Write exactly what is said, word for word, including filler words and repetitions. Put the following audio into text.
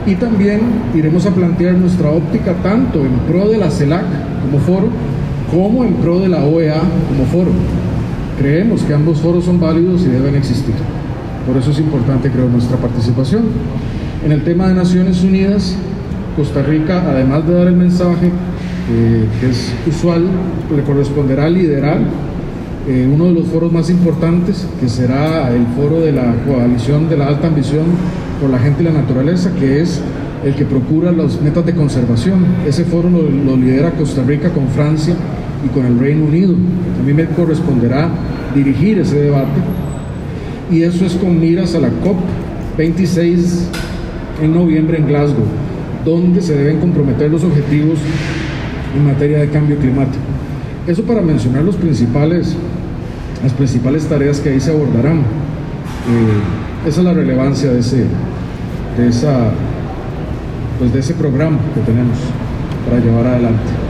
Y también iremos a plantear nuestra óptica tanto en pro de la CELAC como foro, como en pro de la O E A como foro. Creemos que ambos foros son válidos y deben existir. Por eso es importante, creo, nuestra participación. En el tema de Naciones Unidas, Costa Rica, además de dar el mensaje eh, que es usual, le corresponderá liderar eh, uno de los foros más importantes, que será el foro de la Coalición de la Alta Ambición por la Gente y la Naturaleza, que es el que procura las metas de conservación. Ese foro lo, lo lidera Costa Rica con Francia y con el Reino Unido. A mí me corresponderá dirigir ese debate, y eso es con miras a la COP veintiséis en noviembre en Glasgow, donde se deben comprometer los objetivos en materia de cambio climático. Eso para mencionar los principales, las principales tareas que ahí se abordarán. Eh, esa es la relevancia de ese, de esa, pues de ese programa que tenemos para llevar adelante.